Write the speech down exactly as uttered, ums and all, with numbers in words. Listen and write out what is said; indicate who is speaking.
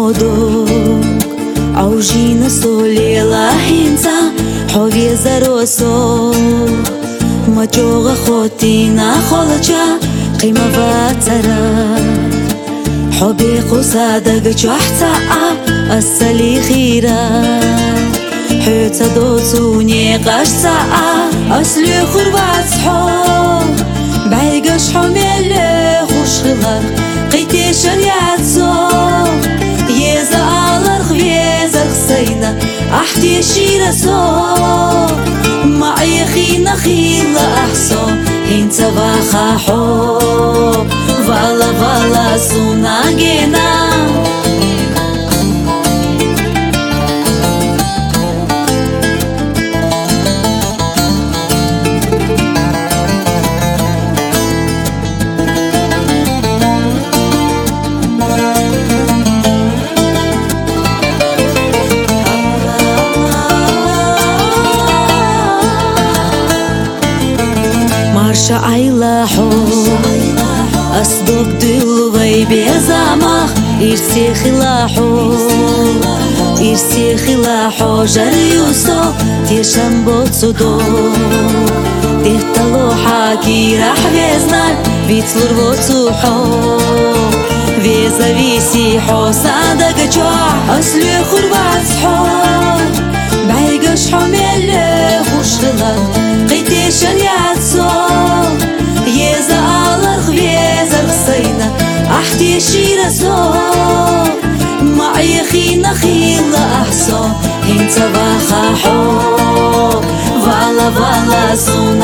Speaker 1: модок Аужина солела хинца Хове заросо Мачога хотина холача قيمة ترى حبي قصادك جحتا أصلي خيرا حيتا دوتوني قشتا أصلي خربات حب بعيقش حمل خوش خلق قيتي شريعت صوب يزا ألرخ بيزا خسينا أحتي شيرا صوب معي خينا خيلا أحصو هنتا باخا حب فالا فالا سوناجينا Марша айлахо أصدق دلوي بزمخ إرسي خلاحو إرسي خلاحو جريوسو تيشم بوتسودو تهتلو حاكي راح بيزنار بيتلور بوتسوحو بيزا بيسيحو صادق جوع أصلي خربات حو بعيقش حمل خوش خلاق قيتي شريعت صوب يزا ألرخ بيزا خسينا أحتي شيرا صوب معي خينا خيلا أحصو هنتا باخا حب فالا فالا سونا